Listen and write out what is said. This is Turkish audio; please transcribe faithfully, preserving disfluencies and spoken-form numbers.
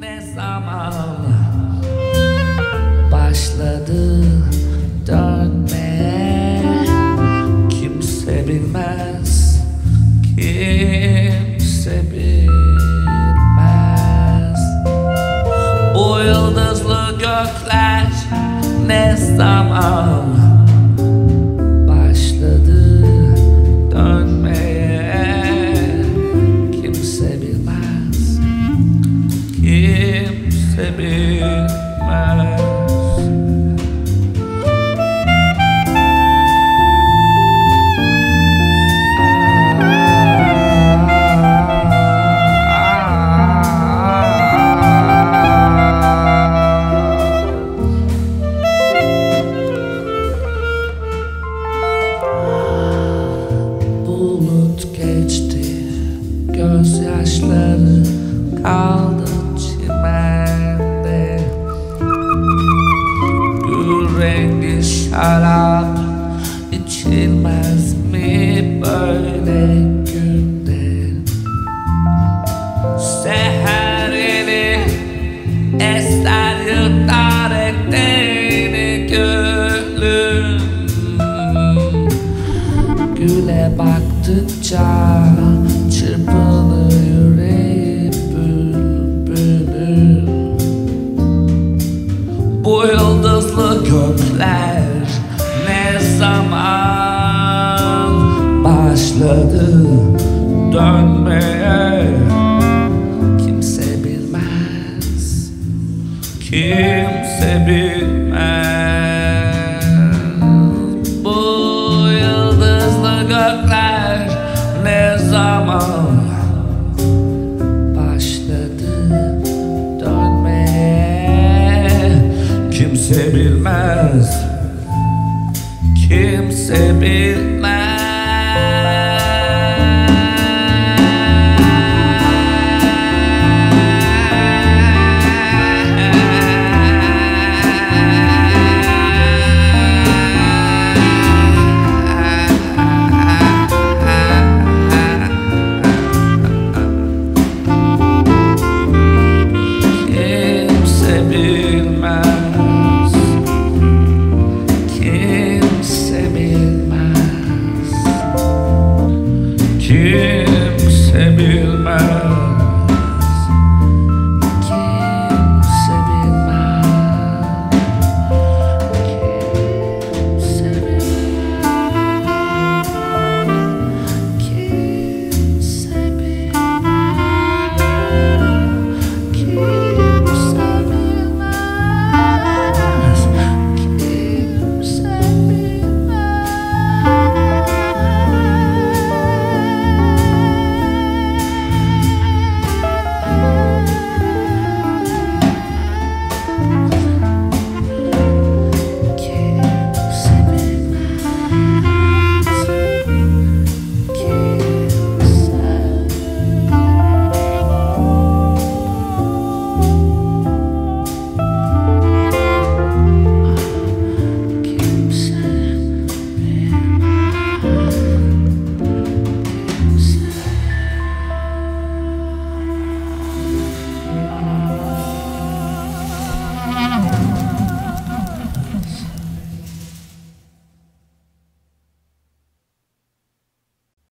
Ne zaman başladı dönmeye, kimse bilmez, kimse bilmez. Bu yıldızlı gökler ne zaman başladı dönmeye, kimse bilmez, kimse bilmez. Bulut geçti, gözyaşları kaldı çimende. Gül rengi şarap içilmez mi böyle günde? Seher yeni eser yırtar eteğini gülüm. Güle baktıkça çırpınır yüreğim bülbülüm. Bu yıldızlı gökler ne zaman başladı dönmeye, kimse bilmez, kimse bilmez. Bu yıldızlı gökler ne zaman başladı dönmeye, kimse bilmez, kimse bilmez. Kimse bilmez.